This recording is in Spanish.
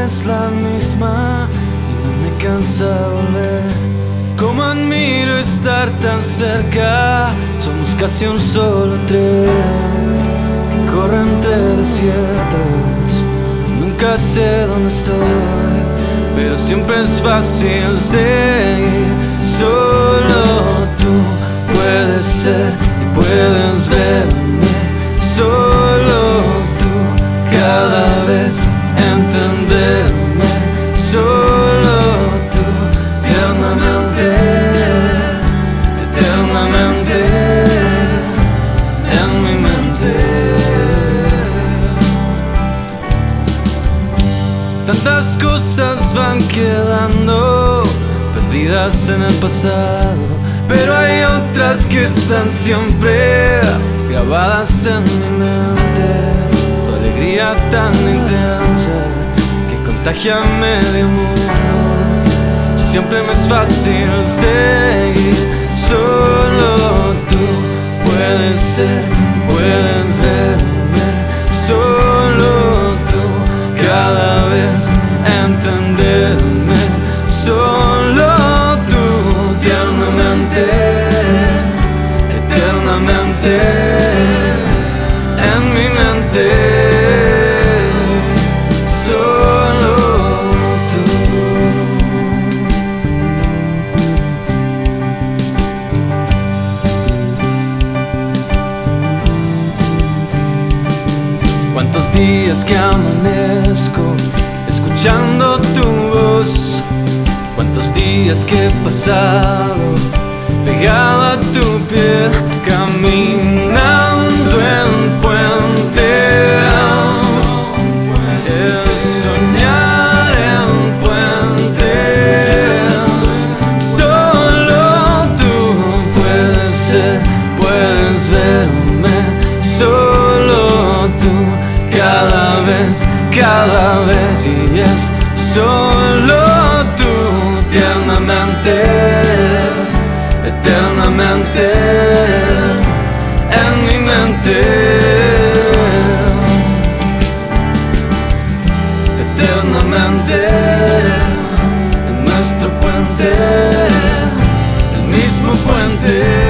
es la misma y no me cansa volver. Como admiro estar tan cerca, somos casi un solo tren que corre entre desiertos. Nunca sé dónde estoy, pero siempre es fácil seguir. Solo tú puedes ser y puedes verme. Solo tú cada vez entenderme. Solo tú eternamente, eternamente en mi mente. Tantas cosas van quedando perdidas en el pasado, pero hay otras que están siempre grabadas en mi mente. Tu alegría tan intensa que contagia a medio mundo. Siempre me es fácil seguir. Solo tú puedes ser, puedes verme. Solo tú cada vez entenderme. Solo tú eternamente, eternamente en mi mente. Solo tú. Cuántos días que amanezco escuchando tu voz. Cuántos días que he pasado pegado a tu piel, caminando en puentes. Es soñar en puentes. Solo tú puedes ser, puedes verme. Solo tú cada vez, y es solo tú eternamente, eternamente en mi mente. Eternamente en nuestro puente, el mismo puente.